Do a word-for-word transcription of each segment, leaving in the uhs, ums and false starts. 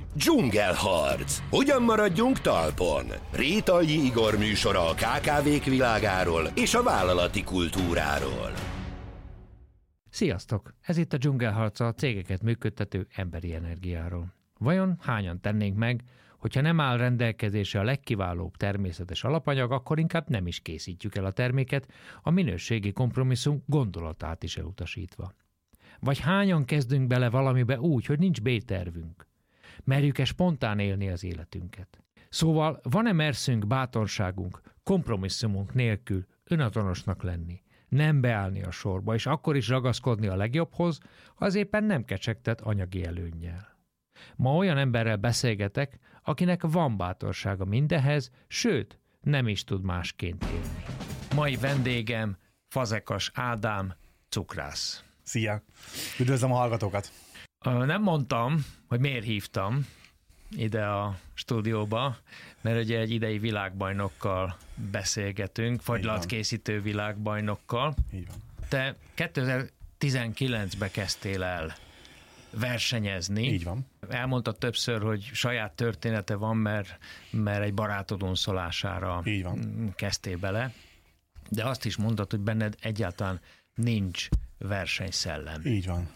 Dzsungelharc. Hogyan maradjunk talpon? Rétai Igor műsora a ká ká vék világáról és a vállalati kultúráról. Sziasztok! Ez itt a Dzsungelharc, a cégeket működtető emberi energiáról. Vajon hányan tennénk meg, hogyha nem áll rendelkezésre a legkiválóbb természetes alapanyag, akkor inkább nem is készítjük el a terméket, a minőségi kompromisszum gondolatát is elutasítva. Vagy hányan kezdünk bele valamibe úgy, hogy nincs B-tervünk? Merjük-e spontán élni az életünket? Szóval van-e merszünk, bátorságunk, kompromisszumunk nélkül önazonosnak lenni, nem beállni a sorba, és akkor is ragaszkodni a legjobbhoz, ha az éppen nem kecsegtet anyagi előnnyel? Ma olyan emberrel beszélgetek, akinek van bátorsága mindehez, sőt, nem is tud másként élni. Mai vendégem Fazekas Ádám, cukrász. Szia! Üdvözlöm a hallgatókat! Nem mondtam, hogy miért hívtam ide a stúdióba, mert ugye egy idei világbajnokkal beszélgetünk, fagylatkészítő világbajnokkal. Így van. Te kétezer-tizenkilencben kezdtél el versenyezni. Így van. Elmondtad többször, hogy saját története van, mert, mert egy barátod unszolására Így van. kezdtél bele, de azt is mondtad, hogy benned egyáltalán nincs versenyszellem. Így van.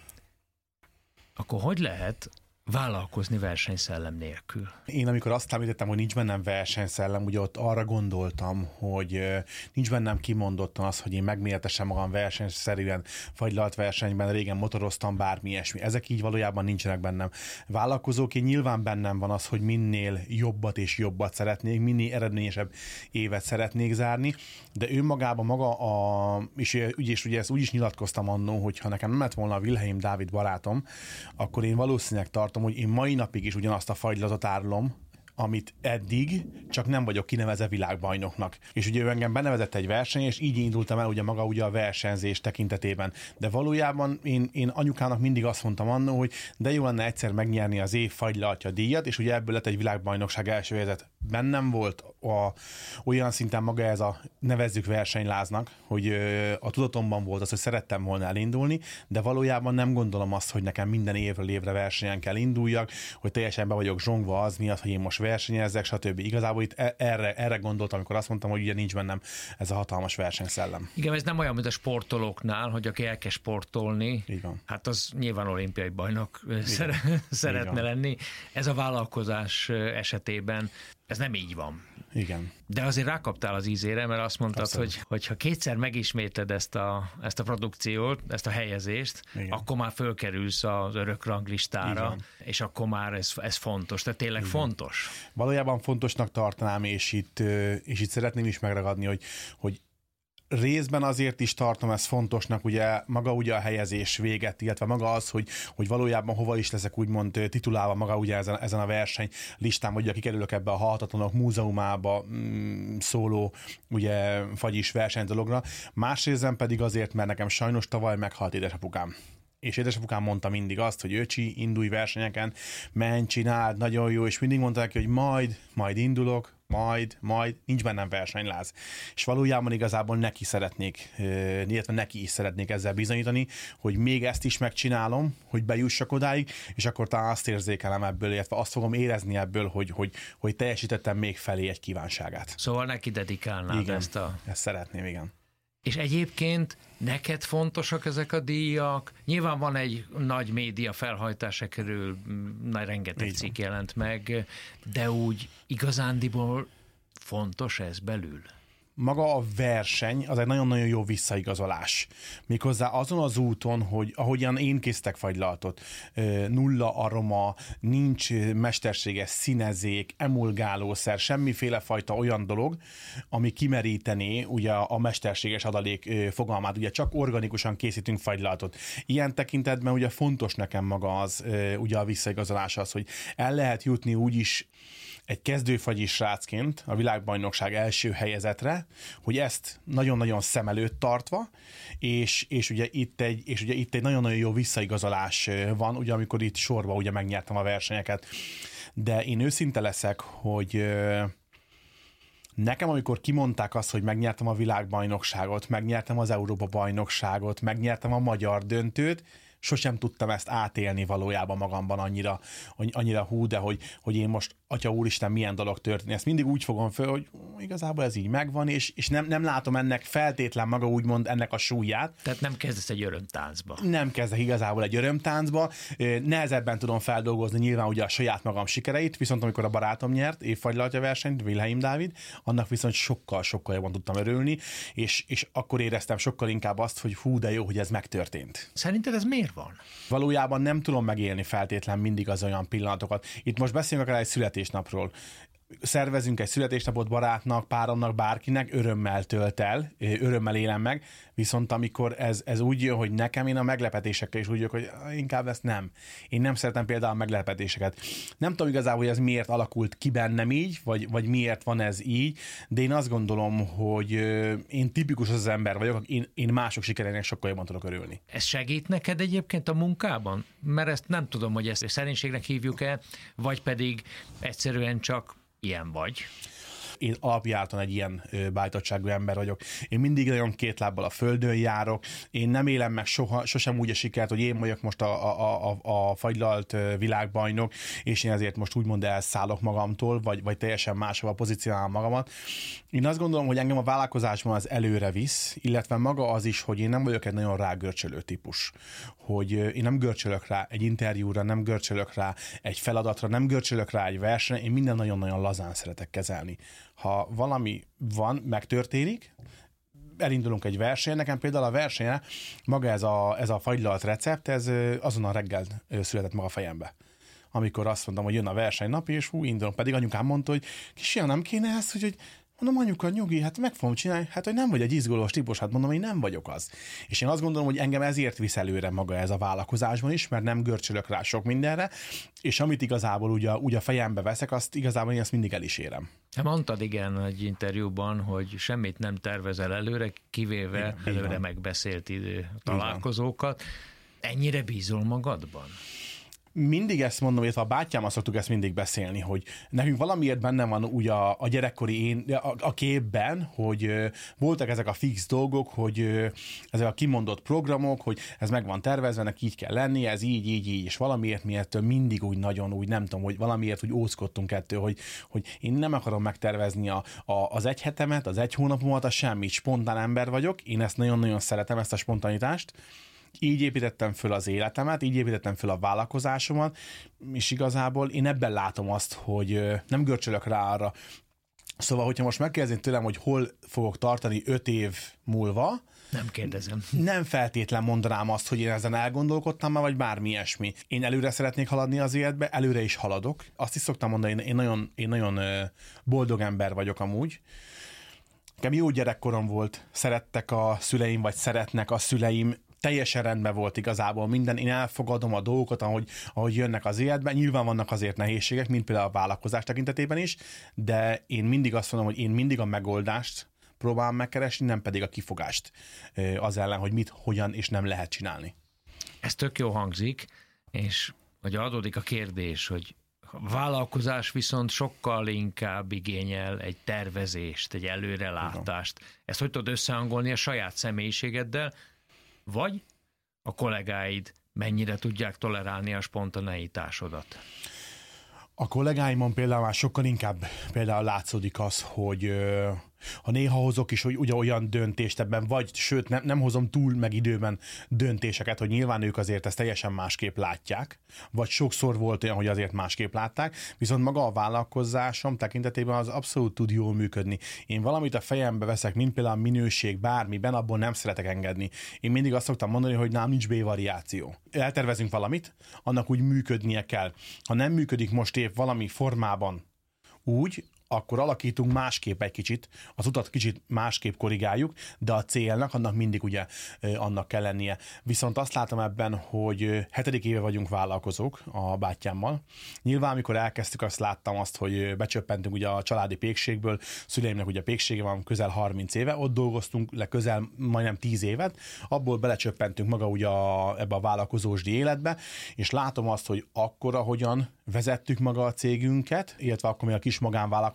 Akkor hogy lehet vállalkozni versenyszellem nélkül? Én amikor azt említettem, hogy nincs bennem versenyszellem, ugye ott arra gondoltam, hogy nincs bennem kimondottan az, hogy én megméretessem magam versenyszerűen, fagylalt versenyben, régen motoroztam, bármi ilyesmi. Ezek így valójában nincsenek bennem. Vállalkozóként nyilván bennem van az, hogy minél jobbat és jobbat szeretnék, minél eredményesebb évet szeretnék zárni, de önmagában maga a, és ugye, ugye ezt úgy is nyilatkoztam annó, hogy ha nekem nem lett volna a Wilhelm Dávid barátom, akkor én valószínűleg tartom, hogy én mai napig is ugyanazt a fagylatot árulom, amit eddig, csak nem vagyok kinevezve világbajnoknak. És ugye ő engem benevezett egy verseny, és így indultam el ugye maga ugye a versenyzés tekintetében. De valójában én, én anyukának mindig azt mondtam annó, hogy de jó lenne egyszer megnyerni az év fagylaltja díjat, és ugye ebből lett egy világbajnokság első helyzet. Bennem volt a, olyan szinten maga ez a nevezzük versenyláznak, hogy ö, a tudatomban volt az, hogy szerettem volna elindulni, de valójában nem gondolom azt, hogy nekem minden évről évre versenyen kell induljak, hogy teljesen be vagyok zsongva az miatt, hogy én most versenyezzek, stb. Igazából itt erre, erre gondoltam, amikor azt mondtam, hogy ugye nincs bennem ez a hatalmas versenyszellem. Igen, ez nem olyan, mint a sportolóknál, hogy aki elkezd sportolni, így van. Hát az nyilván olimpiai bajnok szere, szeretne lenni. Ez a vállalkozás esetében ez nem így van. Igen. De azért rákaptál az ízére, mert azt mondtad, hogy, hogy ha kétszer megismétled ezt a, ezt a produkciót, ezt a helyezést, igen, akkor már fölkerülsz az örök ranglistára, és akkor már ez, ez fontos. Tehát tényleg igen, fontos. Valójában fontosnak tartanám, és itt, és itt szeretném is megragadni, hogy, hogy részben azért is tartom ezt fontosnak, ugye maga ugye a helyezés véget, illetve maga az, hogy, hogy valójában hova is leszek úgymond titulálva maga ugye ezen, ezen a verseny listán, vagy kikerülök ebbe a Halhatatlanok Múzeumába mm, szóló ugye fagyis versenydologra. Másrészben pedig azért, mert nekem sajnos tavaly meghalt édesapukám. És édesapukám mondta mindig azt, hogy öcsi, indulj versenyeken, menj, csináld, nagyon jó, és mindig mondta neki, hogy majd, majd indulok, majd, majd, nincs bennem versenyláz. És valójában igazából neki szeretnék, illetve neki is szeretnék ezzel bizonyítani, hogy még ezt is megcsinálom, hogy bejussak odáig, és akkor talán azt érzékelem ebből, illetve azt fogom érezni ebből, hogy, hogy, hogy teljesítettem még felé egy kívánságát. Szóval neki dedikálnád igen, ezt a... ezt szeretném, igen. És egyébként neked fontosak ezek a díjak? Nyilván van egy nagy média felhajtása körül, nagy rengeteg cikk jelent meg, de úgy igazándiból fontos ez belül? Maga a verseny az egy nagyon-nagyon jó visszaigazolás. Méghozzá azon az úton, hogy ahogyan én készítek fagylaltot, nulla aroma, nincs mesterséges színezék, emulgálószer, semmiféle fajta olyan dolog, ami kimerítené ugye a mesterséges adalék fogalmát. Ugye csak organikusan készítünk fagylaltot. Ilyen tekintetben ugye fontos nekem maga az, ugye a visszaigazolás az, hogy el lehet jutni úgyis egy kezdőfagyis srácként a világbajnokság első helyezetre, hogy ezt nagyon-nagyon szem előtt tartva, és, és, ugye itt egy, és ugye itt egy nagyon-nagyon jó visszaigazolás van, ugye amikor itt sorba ugye megnyertem a versenyeket. De én őszinte leszek, hogy nekem, amikor kimondták azt, hogy megnyertem a világbajnokságot, megnyertem az Európa-bajnokságot, megnyertem a magyar döntőt, sosem tudtam ezt átélni valójában magamban annyira, annyira hú, de hogy, hogy én most, atya úristen, milyen dolog történik. Ezt mindig úgy fogom föl, hogy igazából ez így megvan, és, és nem, nem látom ennek feltétlen maga úgymond ennek a súlyát. Tehát nem kezdesz egy örömtáncba. Nem kezdek igazából egy örömtáncba. Nehezebben tudom feldolgozni nyilván ugye a saját magam sikereit, viszont amikor a barátom nyert évfagylaltja versenyt, Wilhelm Dávid, annak viszont sokkal-sokkal jobban tudtam örülni, és, és akkor éreztem sokkal inkább azt, hogy hú, de jó, hogy ez megtörtént. Szerinted ez miért van? Valójában nem tudom megélni feltétlen mindig az olyan pillanatokat. Itt most beszélünk akár egy születésnapról. Szervezünk egy születésnapot barátnak, páromnak, bárkinek, örömmel tölt el, örömmel élem meg, viszont amikor ez, ez úgy jön, hogy nekem, én a meglepetésekkel is úgy jövök, hogy inkább ezt nem. Én nem szeretem például a meglepetéseket. Nem tudom igazából, hogy ez miért alakult ki bennem így, vagy, vagy miért van ez így, de én azt gondolom, hogy én tipikus az ember vagyok, én, én mások sikerének sokkal jobban tudok örülni. Ez segít neked egyébként a munkában? Mert ezt nem tudom, hogy ezt szerénységnek hívjuk-e, vagy pedig egyszerűen csak ilyen vagy. Én alapjáraton egy ilyen bájtottságú ember vagyok. Én mindig nagyon két lábbal a földön járok. Én nem élem meg soha, sosem úgy a sikert, hogy én vagyok most a, a, a, a fagylalt világbajnok, és én ezért most úgymond elszállok magamtól, vagy, vagy teljesen máshova pozícionálom magamat. Én azt gondolom, hogy engem a vállalkozásban az előre visz, illetve maga az is, hogy én nem vagyok egy nagyon rágörcsölő típus. Hogy én nem görcsölök rá egy interjúra, nem görcsölök rá egy feladatra, nem görcsölök rá egy versenyre, én minden nagyon-nagyon lazán szeretek kezelni. Ha valami van, megtörténik, elindulunk egy versenyen, nekem például a versenyre maga ez a, ez a fagylalt recept, ez azon a reggel született maga a fejembe. Amikor azt mondtam, hogy jön a versenynap, és hú, indulunk, pedig anyukám mondta, hogy kisfiam, nem kéne ezt, hogy, hogy mondom, anyuka, nyugi, hát meg fogom csinálni, hát hogy nem vagy egy izgulós típus, hát mondom, én nem vagyok az. És én azt gondolom, hogy engem ezért visz előre maga ez a vállalkozásban is, mert nem görcsölök rá sok mindenre, és amit igazából úgy a, úgy a fejembe veszek, azt igazából én azt mindig el is érem. Hát mondtad igen egy interjúban, hogy semmit nem tervezel előre, kivéve igen, előre igen. megbeszélt idő találkozókat. Ennyire bízol magadban? Mindig ezt mondom, illetve a bátyámmal szoktuk ezt mindig beszélni, hogy nekünk valamiért benne van úgy a, a gyerekkori én, a, a képben, hogy ö, voltak ezek a fix dolgok, hogy ö, ezek a kimondott programok, hogy ez meg van tervezve, nek így kell lenni, ez így, így, így, és valamiért mi ettől mindig úgy nagyon úgy, nem tudom, hogy valamiért úgy óckodtunk ettől, hogy, hogy én nem akarom megtervezni a, a, az egy hetemet, az egy hónapomat, az semmit, spontán ember vagyok, én ezt nagyon-nagyon szeretem, ezt a spontanitást. Így építettem föl az életemet, így építettem föl a vállalkozásomat, és igazából én ebben látom azt, hogy nem görcsölök rá arra. Szóval, hogyha most megkérdezni tőlem, hogy hol fogok tartani öt év múlva, nem kérdezem. Nem feltétlen mondanám azt, hogy én ezen elgondolkodtam már, vagy bármi ilyesmi. Én előre szeretnék haladni az életbe, előre is haladok. Azt is szoktam mondani, én nagyon, én nagyon boldog ember vagyok amúgy. Nekem jó gyerekkorom volt, szerettek a szüleim, vagy szeretnek a szüleim, teljesen rendben volt igazából minden, én elfogadom a dolgokat, ahogy, ahogy jönnek az életben. Nyilván vannak azért nehézségek, mint például a vállalkozás tekintetében is, de én mindig azt mondom, hogy én mindig a megoldást próbálom megkeresni, nem pedig a kifogást az ellen, hogy mit, hogyan és nem lehet csinálni. Ez tök jó hangzik, és hogy adódik a kérdés, hogy a vállalkozás viszont sokkal inkább igényel egy tervezést, egy előrelátást. Ezt hogy tudod összehangolni a saját személyiségeddel, vagy a kollégáid mennyire tudják tolerálni a spontaneitásodat? A kollégáimon például már sokkal inkább például látszódik az, hogy ha néha hozok is hogy ugye olyan döntést ebben, vagy sőt nem, nem hozom túl meg időben döntéseket, hogy nyilván ők azért ezt teljesen másképp látják, vagy sokszor volt olyan, hogy azért másképp látták, viszont maga a vállalkozásom tekintetében az abszolút tud jól működni. Én valamit a fejembe veszek, mint például a minőség, bármiben, abból nem szeretek engedni. Én mindig azt szoktam mondani, hogy nálam nincs B-variáció. Eltervezünk valamit, annak úgy működnie kell. Ha nem működik most épp valami formában úgy, akkor alakítunk másképp egy kicsit, az utat kicsit másképp korrigáljuk, de a célnak annak mindig ugye annak kell lennie. Viszont azt látom ebben, hogy hetedik éve vagyunk vállalkozók a bátyámmal. Nyilván, amikor elkezdtük, azt láttam azt, hogy becsöppentünk ugye a családi pékségből, szüleimnek ugye péksége van közel harminc éve, ott dolgoztunk le közel majdnem tíz évet, abból belecsöppentünk maga ugye a, ebbe a vállalkozósdi életbe, és látom azt, hogy akkora, hogyan vezettük maga a cégünket, illetve akkor még a kis magánvállalkozás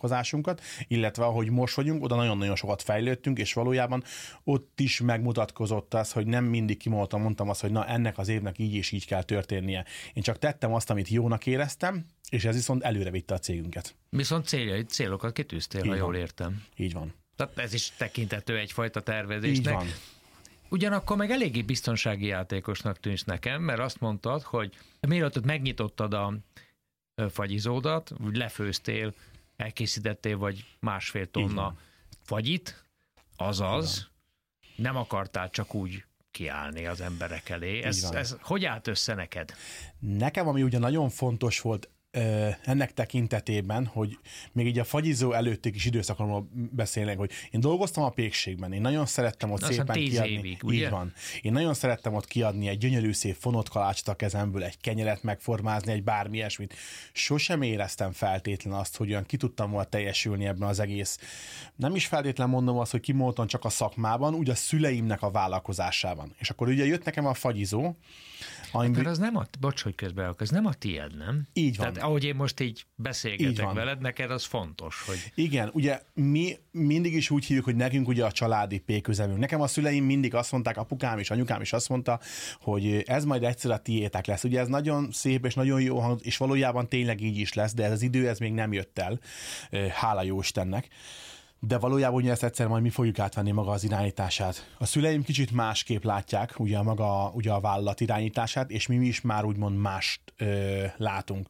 vállalkozásunkat, illetve ahogy most vagyunk, oda nagyon-nagyon sokat fejlődtünk, és valójában ott is megmutatkozott az, hogy nem mindig kimondtam, mondtam azt, hogy na ennek az évnek így és így kell történnie. Én csak tettem azt, amit jónak éreztem, és ez viszont előre vitte a cégünket. Viszont céljai, célokat kitűztél, ha jól értem. Így van. Tehát ez is tekintető egyfajta tervezésnek. Így van. Ugyanakkor meg eléggé biztonsági játékosnak tűnsz nekem, mert azt mondtad, hogy mielőtt megnyitottad a fagyizódat, úgy lefőztél, elkészítettél vagy másfél tonna fagyit, azaz nem akartál csak úgy kiállni az emberek elé. Ez, ez hogy állt össze neked? Nekem, ami ugye nagyon fontos volt ennek tekintetében, hogy még így a fagyizó előtti kis időszakomról beszélnek, hogy én dolgoztam a pékségben, én nagyon szerettem ott Aztán szépen tíz kiadni. évig, ugye? Így van. Én nagyon szerettem ott kiadni egy gyönyörű szép fonott kalácsot a kezemből, egy kenyeret megformázni, egy bármi ilyesmit. Sosem éreztem feltétlen azt, hogy olyan ki tudtam volna teljesülni ebben az egész. Nem is feltétlen mondom azt, hogy kimondtam csak a szakmában, úgy a szüleimnek a vállalkozásában. És akkor ugye jött nekem a fagyizó. Ami... Mert az nem a, bocs, hogy közben, az nem a tied, nem? Így van. Tehát ahogy én most így beszélgetek így veled, neked az fontos, hogy... Igen, ugye mi mindig is úgy hívjuk, hogy nekünk ugye a családi péküzemünk. Nekem a szüleim mindig azt mondták, apukám és anyukám is azt mondta, hogy ez majd egyszer a tiétek lesz. Ugye ez nagyon szép és nagyon jó hang, és valójában tényleg így is lesz, de ez az idő, ez még nem jött el. Hála jó Istennek. De valójában ugye ezt egyszer majd mi fogjuk átvenni maga az irányítását. A szüleim kicsit másképp látják ugye a maga ugye a vállalat irányítását, és mi is már úgymond mást ö, látunk.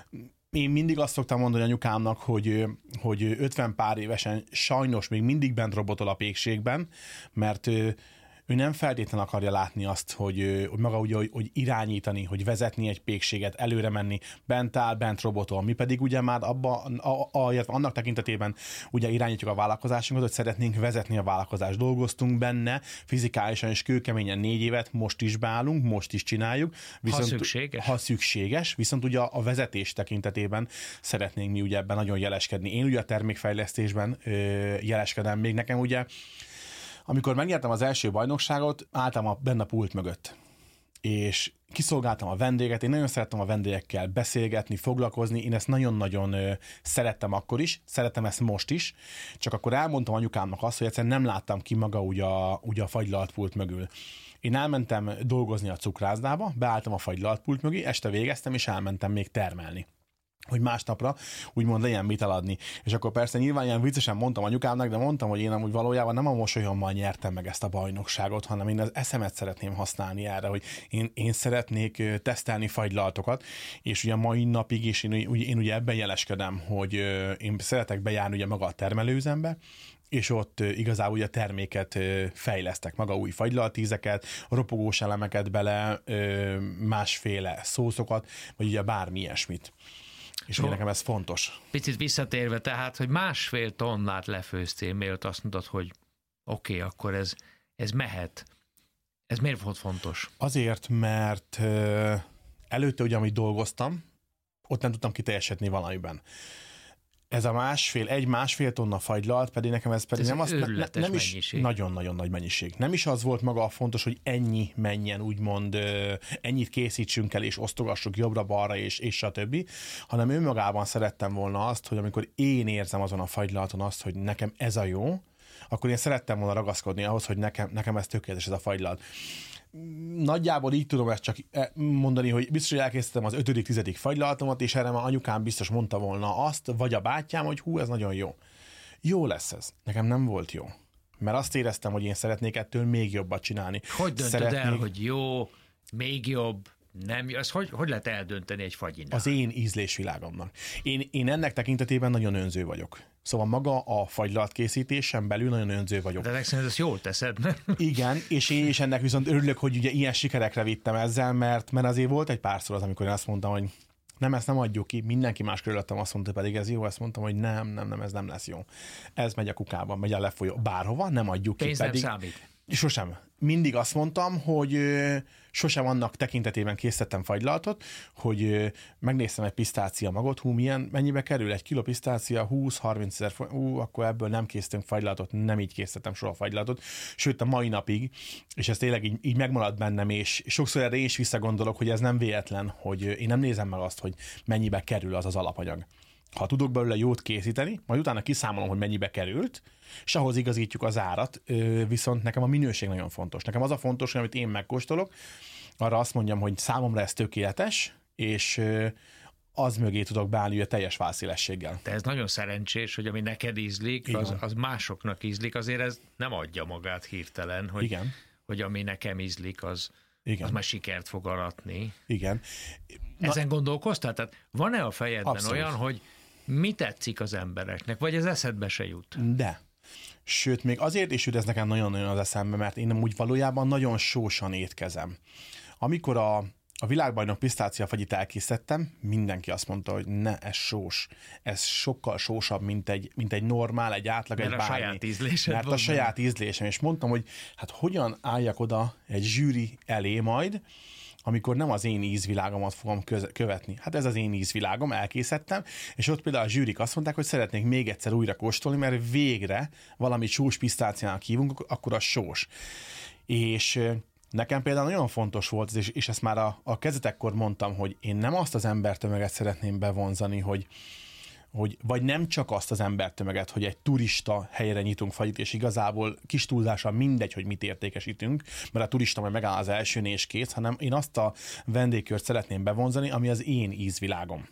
Én mindig azt szoktam mondani anyukámnak, hogy, hogy ötven pár évesen sajnos még mindig bent robotol a pékségben, mert ő nem feltétlenül akarja látni azt, hogy, hogy maga ugye, hogy, hogy irányítani, hogy vezetni egy pékséget, előre menni, bent áll, bent robotol. Mi pedig ugye már abba, a, a, a, annak tekintetében ugye irányítjuk a vállalkozásunkat, hogy szeretnénk vezetni a vállalkozást. Dolgoztunk benne, fizikálisan és kőkeményen négy évet, most is beállunk, most is csináljuk. Viszont, ha szükséges. Ha szükséges, viszont ugye a vezetés tekintetében szeretnénk mi ugye ebben nagyon jeleskedni. Én ugye a termékfejlesztésben ö, jeleskedem még. Nekem ugye amikor megnyertem az első bajnokságot, álltam a, benne a pult mögött, és kiszolgáltam a vendéget, én nagyon szerettem a vendégekkel beszélgetni, foglalkozni, én ezt nagyon-nagyon ö, szerettem akkor is, szeretem ezt most is, csak akkor elmondtam anyukámnak azt, hogy egyszerűen nem láttam ki maga ugye a, ugye a fagylalt pult mögül. Én elmentem dolgozni a cukrászdába, beálltam a fagylalt pult mögé, este végeztem, és elmentem még termelni, hogy másnapra úgymond legyen mit eladni. És akkor persze nyilván ilyen viccesen mondtam anyukámnak, de mondtam, hogy én amúgy valójában nem a mosolyommal nyertem meg ezt a bajnokságot, hanem én az eszemet szeretném használni erre, hogy én, én szeretnék tesztelni fagylaltokat, és ugye mai napig is én, én ugye ebben jeleskedem, hogy én szeretek bejárni ugye maga a termelőüzembe, és ott igazából ugye a terméket fejlesztek, maga új fagylaltízeket, ropogós elemeket bele, másféle szószokat, vagy ugye bármi ilyesmit. És so, nekem ez fontos. Picit visszatérve tehát, hogy másfél tonnát lefőztél, mielőtt azt mondod, hogy oké, okay, akkor ez, ez mehet. Ez miért volt fontos? Azért, mert előtte ugye, amit dolgoztam, ott nem tudtam kiteljesedni valamiben. Ez a másfél, egy másfél tonna fagylalt, pedig nekem ez pedig ez nem, azt, ne, nem is nagyon-nagyon nagy mennyiség. Nem is az volt maga a fontos, hogy ennyi menjen, úgymond ennyit készítsünk el, és osztogassuk jobbra-balra, és, és stb., hanem önmagában szerettem volna azt, hogy amikor én érzem azon a fagylalton azt, hogy nekem ez a jó, akkor én szerettem volna ragaszkodni ahhoz, hogy nekem, nekem ez tökéletes, ez a fagylalt. Nagyjából így tudom ezt csak mondani, hogy biztos, hogy elkészítettem az ötödik, tizedik fagylaltomat, és erre már anyukám biztos mondta volna azt, vagy a bátyám, hogy hú, ez nagyon jó. Jó lesz ez. Nekem nem volt jó. Mert azt éreztem, hogy én szeretnék ettől még jobbat csinálni. Hogy döntöd szeretnék... el, hogy jó, még jobb, nem jó? Ezt hogy, hogy lehet eldönteni egy fagyinál? Az én ízlésvilágomnak. Én, én ennek tekintetében nagyon önző vagyok. Szóval maga a fagylalt készítésen belül nagyon önző vagyok. De legszerűen ezt jól teszed, nem? Igen, és én is ennek viszont örülök, hogy ugye ilyen sikerekre vittem ezzel, mert, mert azért volt egy párszor az, amikor én azt mondtam, hogy nem, ezt nem adjuk ki, mindenki más körülöttem azt mondta, pedig ez jó, ezt mondtam, hogy nem, nem, nem, ez nem lesz jó. Ez megy a kukába, megy a lefolyó, bárhova, nem adjuk ki. Pénz pedig... nem számít. Sosem. Mindig azt mondtam, hogy sosem annak tekintetében készítettem fagylaltot, hogy megnéztem egy pisztácia magot, hú, milyen, mennyibe kerül egy kiló pisztácia, húsz-harminc ezer forint, ú, akkor ebből nem készítünk fagylaltot, nem így készítettem soha fagylaltot, sőt a mai napig, és ez tényleg így, így megmaradt bennem, és sokszor erre én is visszagondolok, hogy ez nem véletlen, hogy én nem nézem meg azt, hogy mennyibe kerül az az alapanyag. Ha tudok belőle jót készíteni, majd utána kiszámolom, hogy mennyibe került, és ahhoz igazítjuk az árat, viszont nekem a minőség nagyon fontos. Nekem az a fontos, hogy amit én megkóstolok, arra azt mondjam, hogy számomra ez tökéletes, és az mögé tudok beállni a teljes válszélességgel. De ez nagyon szerencsés, hogy ami neked ízlik, az, az másoknak ízlik, azért ez nem adja magát hirtelen, hogy, Igen. hogy ami nekem ízlik, az, Igen. az már sikert fog aratni. Igen. Na, ezen gondolkoztál? Tehát van-e a fejedben abszolút. olyan, hogy mi tetszik az embereknek, vagy ez eszedbe se jut? De. Sőt, még azért is jut ez nekem nagyon-nagyon az eszembe, mert én úgy valójában nagyon sósan étkezem. Amikor a, a világbajnok pisztáciafagyit elkészítettem, mindenki azt mondta, hogy ne, ez sós. Ez sokkal sósabb, mint egy, mint egy normál, egy átlag, mert egy a bármi. saját ízlésed Mert a saját ízlésem. És mondtam, hogy hát hogyan álljak oda egy zsűri elé majd, amikor nem az én ízvilágomat fogom köz- követni. Hát ez az én ízvilágom, elkészítettem, és ott például a zsűrik azt mondták, hogy szeretnék még egyszer újra kóstolni, mert végre valami sós pisztáciának hívunk, akkor az sós. És nekem például nagyon fontos volt, és, és ezt már a, a kezdetekkor mondtam, hogy én nem azt az embertömeget szeretném bevonzani, hogy hogy vagy nem csak azt az embertömeget, hogy egy turista helyre nyitunk fagyit, és igazából kis túlzással mindegy, hogy mit értékesítünk, mert a turista majd megáll az elsőn és kész, hanem én azt a vendégkört szeretném bevonzani, ami az én ízvilágom.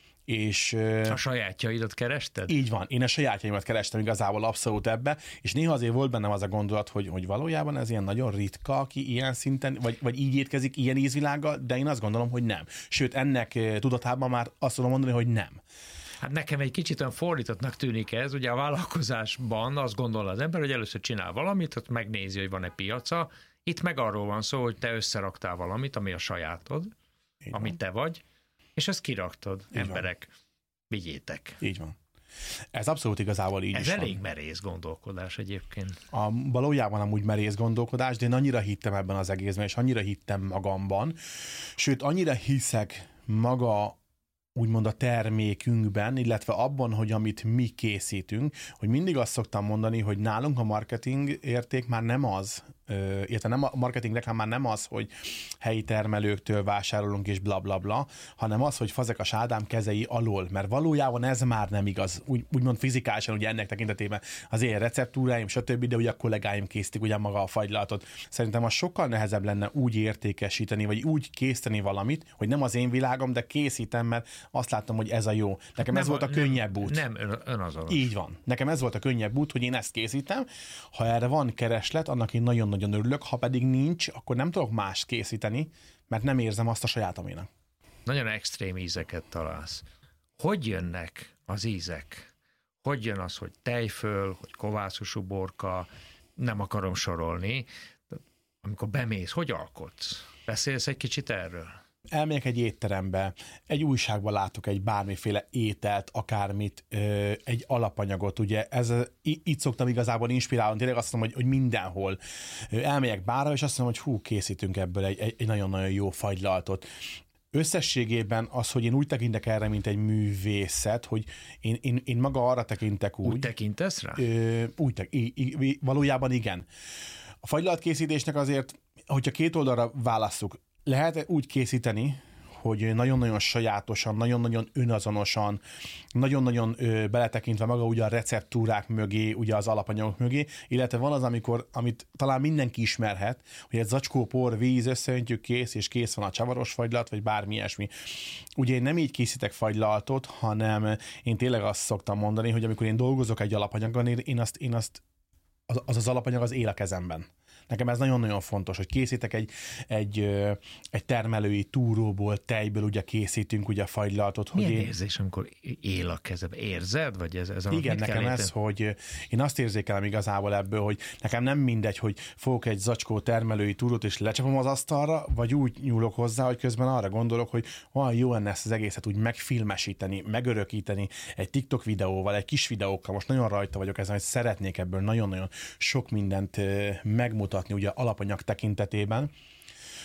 És, a sajátjaidat kerested? Így van, én a sajátjaimat kerestem igazából abszolút ebbe, és néha azért volt bennem az a gondolat, hogy, hogy valójában ez ilyen nagyon ritka, aki ilyen szinten, vagy, vagy így étkezik ilyen ízvilággal, de én azt gondolom, hogy nem. Sőt, ennek tudatában már azt tudom mondani, hogy nem. Hát nekem egy kicsit olyan fordítottnak tűnik ez, ugye a vállalkozásban azt gondol az ember, hogy először csinál valamit, ott megnézi, hogy van-e piaca, itt meg arról van szó, hogy te összeraktál valamit, ami a sajátod, Így ami van. te vagy, és ezt kiraktad, Így emberek, van. Vigyétek. Így van. Ez abszolút igazából így ez is elég van. merész gondolkodás egyébként. A, valójában amúgy merész gondolkodás, de én annyira hittem ebben az egészben, és annyira hittem magamban, sőt, annyira hiszek maga úgymond a termékünkben, illetve abban, hogy amit mi készítünk, hogy mindig azt szoktam mondani, hogy nálunk a marketing érték már nem az, illetve nem a marketing reklám már nem az, hogy helyi termelőktől vásárolunk és bla bla bla, hanem az, hogy Fazekas Ádám kezei alól, mert valójában ez már nem igaz, úgy, úgymond fizikálisan, ugye ennek tekintetében az én receptúráim, stb., de ugye a kollégáim készítik ugye maga a fagylaltot. Szerintem az sokkal nehezebb lenne úgy értékesíteni, vagy úgy készíteni valamit, hogy nem az én világom, de készítem, mert azt láttam, hogy ez a jó. Nekem nem ez volt a könnyebb út. Nem, nem önazonos. Így van. Nekem ez volt a könnyebb út, hogy én ezt készítem. Ha erre van kereslet, annak én nagyon-nagyon örülök, ha pedig nincs, akkor nem tudok mást készíteni, mert nem érzem azt a sajátoménak. Nagyon extrém ízeket találsz. Hogy jönnek az ízek? Hogy jön az, hogy tejföl, hogy kovászos uborka, nem akarom sorolni. Amikor bemész, hogy alkotsz? Beszélsz egy kicsit erről? Elmegyek egy étterembe, egy újságban látok egy bármiféle ételt, akármit, egy alapanyagot, ugye, ez, itt szoktam igazából inspirálni, tényleg azt mondom, hogy, hogy mindenhol. Elmegyek bárra, és azt mondom, hogy hú, készítünk ebből egy, egy nagyon-nagyon jó fagylaltot. Összességében az, hogy én úgy tekintek erre, mint egy művészet, hogy én, én, én maga arra tekintek úgy. Úgy tekintesz rá? Ö, úgy tek, í, í, valójában igen. A fagylaltkészítésnek azért, hogyha két oldalra válasszuk, lehet úgy készíteni, hogy nagyon-nagyon sajátosan, nagyon-nagyon önazonosan, nagyon-nagyon ö, beletekintve maga ugye a receptúrák mögé, ugye az alapanyagok mögé, illetve van az, amikor, amit talán mindenki ismerhet, hogy egy zacskó por, víz, összeöntjük, kész, és kész van a csavaros fagylalt, vagy bármi ilyesmi. Ugye én nem így készítek fagylaltot, hanem én tényleg azt szoktam mondani, hogy amikor én dolgozok egy alapanyagon, én azt, én azt az, az az alapanyag az él a kezemben. Nekem ez nagyon-nagyon fontos, hogy készítek egy, egy, egy termelői túróból, tejből ugye készítünk ugye a fagylaltot. Milyen hogy én... érzés, amikor él a kezed? Érzed? Vagy ez, ez Igen, nekem ez, hogy én azt érzékelem igazából ebből, hogy nekem nem mindegy, hogy fogok egy zacskó termelői túrót és lecsapom az asztalra, vagy úgy nyúlok hozzá, hogy közben arra gondolok, hogy olyan jó lenne ezt az egészet úgy megfilmesíteni, megörökíteni egy TikTok videóval, egy kis videókkal. Most nagyon rajta vagyok ezen, hogy szeretnék ebből nagyon-nagyon sok mindent megmutatni ugye alapanyag tekintetében,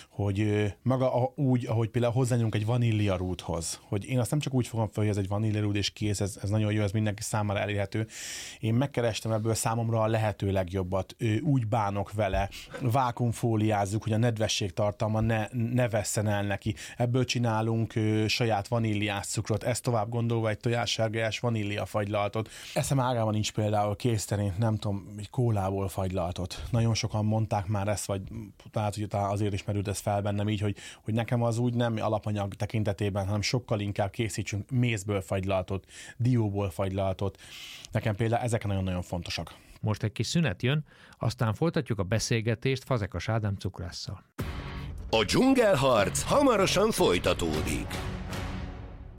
hogy maga a, úgy, ahogy például hozzányunk egy vanília rúdhoz, hogy én azt nem csak úgy fogom fel, hogy ez egy vanília rúd és kész, ez, ez nagyon jó, ez mindenki számára elérhető. Én megkerestem ebből számomra a lehető legjobbat, úgy bánok vele, vákuumfóliázzuk, hogy a nedvesség tartalma ne, ne vesszen el neki. Ebből csinálunk saját vaníliás cukrot, ezt tovább gondolva egy tojássárgályás vanília fagylaltot. Eszem ágában nincs például készíteni, nem tudom, egy kólából fagylaltot. Nagyon sokan mondták már ezt, vagy tehát, hogy azért is merült ez fel bennem így, hogy, hogy nekem az úgy nem alapanyag tekintetében, hanem sokkal inkább készítsünk mézből fagylaltot, dióból fagylaltot. Nekem például ezek nagyon-nagyon fontosak. Most egy kis szünet jön, aztán folytatjuk a beszélgetést Fazekas Ádám cukrásszal. A dzsungelharc hamarosan folytatódik.